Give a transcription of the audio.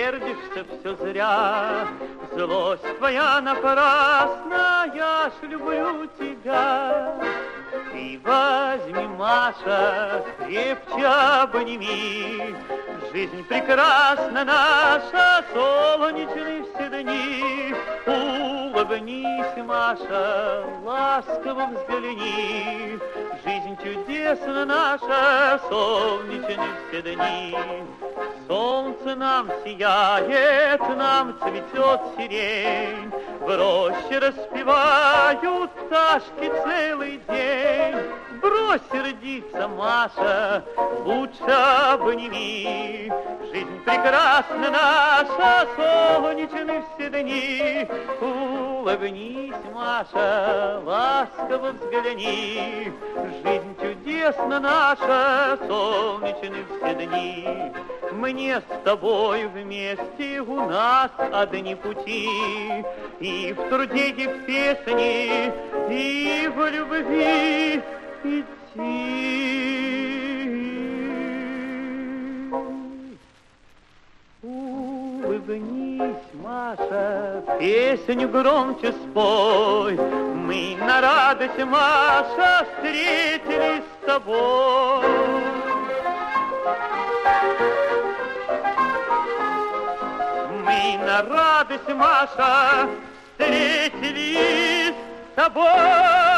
сердишься все зря, злость твоя напрасна, я ж люблю тебя. Ты возьми, Маша, крепче обними, жизнь прекрасна наша, солнечные все дни. Улыбнись, Маша, ласково взгляни, жизнь чудесна наша, солнечные все дни. Солнце нам сияет, нам цветет сирень, в роще распевают пташки целый день. Брось сердиться, Маша, лучше обними, жизнь прекрасна наша, солнечны все дни. Улыбнись, Маша, ласково взгляни, жизнь чудесна наша, солнечны все дни. Мне с тобой вместе у нас одни пути, и в труде, и в песне, и в любви идти. Улыбнись, Маша, песню громче спой, мы на радость, Маша, встретились с тобой. Мы на радость, Маша, встретились с тобой.